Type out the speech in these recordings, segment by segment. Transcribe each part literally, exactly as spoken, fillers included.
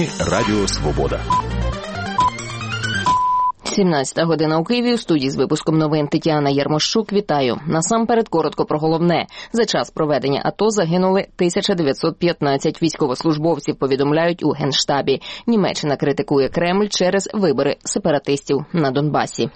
Новини Радіо Свобода. сімнадцята година у Києві. У студії з випуском новин Тетяна Ярмощук. Вітаю. Насамперед коротко про головне. За час проведення АТО загинули тисяча дев'ятсот п'ятнадцять військовослужбовців, повідомляють у Генштабі. Німеччина критикує Кремль через вибори сепаратистів на Донбасі.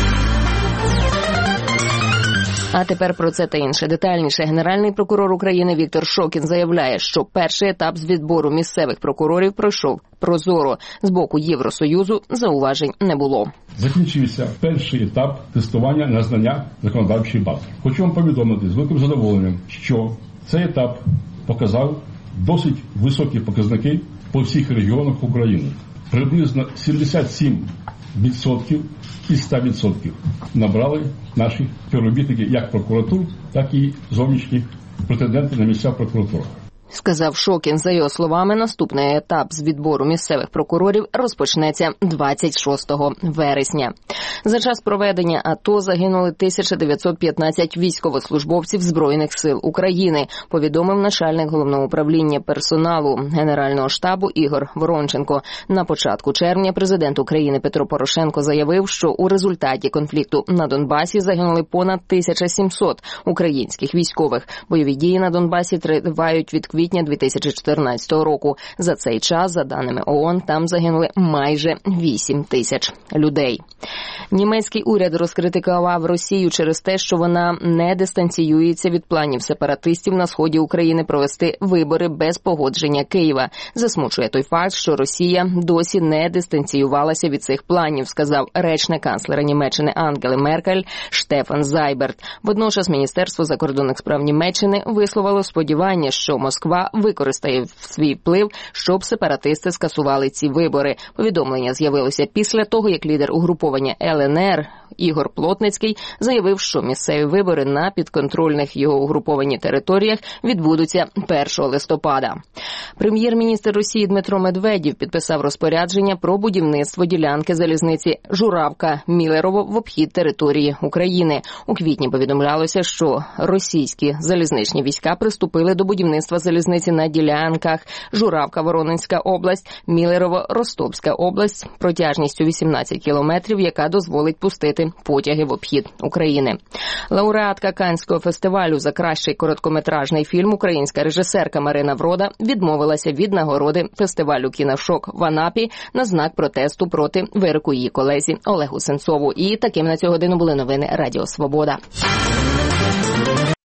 А тепер про це та інше детальніше. Генеральний прокурор України Віктор Шокін заявляє, що перший етап з відбору місцевих прокурорів пройшов прозоро. З боку Євросоюзу зауважень не було. Закінчився перший етап тестування на знання законодавчої бази. Хочу вам повідомити з великим задоволенням, що цей етап показав досить високі показники по всіх регіонах України. Приблизно сімдесят сім відсотків із ста відсотків набрали наші співробітники як прокуратур, так і зовнішні претенденти на місця в прокуратурах. Сказав Шокін. За його словами, наступний етап з відбору місцевих прокурорів розпочнеться двадцять шостого вересня. За час проведення АТО загинули тисяча дев'ятсот п'ятнадцять військовослужбовців Збройних сил України, повідомив начальник Головного управління персоналу Генерального штабу Ігор Воронченко. На початку червня президент України Петро Порошенко заявив, що у результаті конфлікту на Донбасі загинули понад тисяча сімсот українських військових. Бойові дії на Донбасі тривають від квітня дві тисячі чотирнадцятого року. За цей час, за даними ООН, там загинули майже вісім тисяч людей. Німецький уряд розкритикував Росію через те, що вона не дистанціюється від планів сепаратистів на сході України провести вибори без погодження Києва. Засмучує той факт, що Росія досі не дистанціювалася від цих планів, сказав речник канцлера Німеччини Ангели Меркель Штефан Зайберт. Водночас Міністерство закордонних справ Німеччини висловило сподівання, що Москва використає свій вплив, щоб сепаратисти скасували ці вибори. Повідомлення з'явилося після того, як лідер угруповання Ел Ен Ер Ігор Плотницький заявив, що місцеві вибори на підконтрольних його угруповані територіях відбудуться першого листопада. Прем'єр-міністр Росії Дмитро Медведєв підписав розпорядження про будівництво ділянки залізниці Журавка-Мілерово в обхід території України. У квітні повідомлялося, що російські залізничні війська приступили до будівництва залізниці на ділянках Журавка-Воронезька область, Мілерово-Ростовська область протяжністю вісімнадцять кілометрів, яка дозволить пустити потяги в обхід України. Лауреатка Каннського фестивалю за кращий короткометражний фільм, українська режисерка Марина Врода, відмовилася від нагороди фестивалю «Кіношок» в Анапі на знак протесту проти вироку її колезі Олегу Сенцову. І таким на цю годину були новини Радіо Свобода.